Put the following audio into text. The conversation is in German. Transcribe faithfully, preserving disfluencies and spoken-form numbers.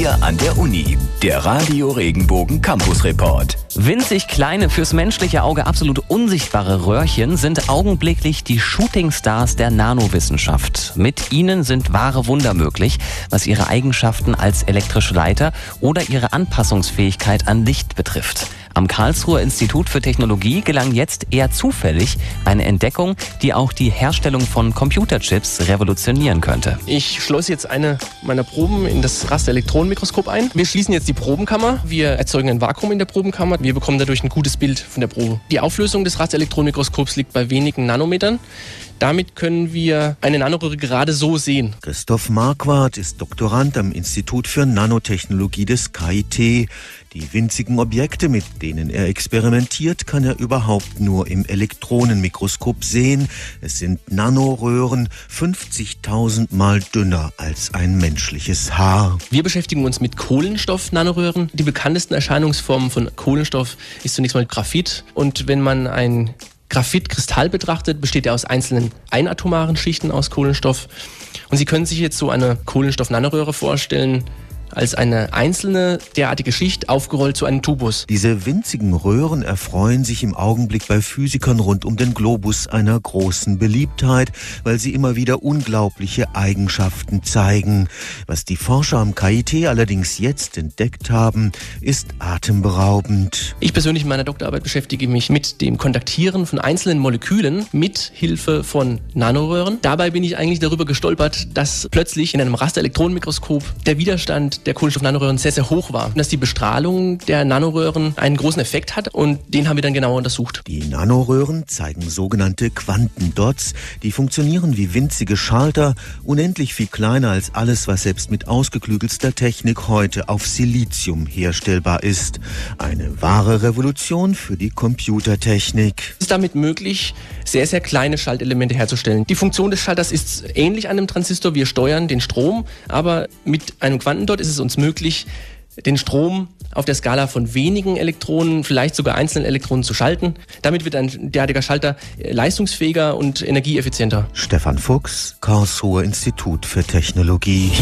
Wir an der Uni. Der Radio Regenbogen Campus Report. Winzig kleine, fürs menschliche Auge absolut unsichtbare Röhrchen sind augenblicklich die Shootingstars der Nanowissenschaft. Mit ihnen sind wahre Wunder möglich, was ihre Eigenschaften als elektrische Leiter oder ihre Anpassungsfähigkeit an Licht betrifft. Am Karlsruher Institut für Technologie gelang jetzt eher zufällig eine Entdeckung, die auch die Herstellung von Computerchips revolutionieren könnte. Ich schleuse jetzt eine meiner Proben in das Rasterelektronenmikroskop ein. Wir schließen jetzt die Probenkammer. Wir erzeugen ein Vakuum in der Probenkammer. Wir bekommen dadurch ein gutes Bild von der Probe. Die Auflösung des Rasterelektronenmikroskops liegt bei wenigen Nanometern. Damit können wir eine Nanoröhre gerade so sehen. Christoph Marquardt ist Doktorand am Institut für Nanotechnologie des K I T. Die winzigen Objekte, mit denen er experimentiert, kann er überhaupt nur im Elektronenmikroskop sehen. Es sind Nanoröhren, fünfzigtausend Mal dünner als ein menschliches Haar. Wir beschäftigen uns mit Kohlenstoff-Nanoröhren. Die bekanntesten Erscheinungsformen von Kohlenstoff ist zunächst mal Graphit. Und wenn man ein Graphitkristall betrachtet, besteht er aus einzelnen einatomaren Schichten aus Kohlenstoff. Und Sie können sich jetzt so eine Kohlenstoff-Nanoröhre vorstellen als eine einzelne derartige Schicht aufgerollt zu einem Tubus. Diese winzigen Röhren erfreuen sich im Augenblick bei Physikern rund um den Globus einer großen Beliebtheit, weil sie immer wieder unglaubliche Eigenschaften zeigen. Was die Forscher am K I T allerdings jetzt entdeckt haben, ist atemberaubend. Ich persönlich in meiner Doktorarbeit beschäftige mich mit dem Kontaktieren von einzelnen Molekülen mit Hilfe von Nanoröhren. Dabei bin ich eigentlich darüber gestolpert, dass plötzlich in einem Rasterelektronenmikroskop der Widerstand der Kohlenstoff-Nanoröhren sehr, sehr hoch war. Und dass die Bestrahlung der Nanoröhren einen großen Effekt hat und den haben wir dann genauer untersucht. Die Nanoröhren zeigen sogenannte Quantendots. Die funktionieren wie winzige Schalter, unendlich viel kleiner als alles, was selbst mit ausgeklügelster Technik heute auf Silizium herstellbar ist. Eine wahre Revolution für die Computertechnik. Es ist damit möglich, sehr, sehr kleine Schaltelemente herzustellen. Die Funktion des Schalters ist ähnlich einem Transistor. Wir steuern den Strom, aber mit einem Quantendot ist es uns möglich, den Strom auf der Skala von wenigen Elektronen, vielleicht sogar einzelnen Elektronen zu schalten. Damit wird ein derartiger Schalter leistungsfähiger und energieeffizienter. Stefan Fuchs, Karlsruher Institut für Technologie.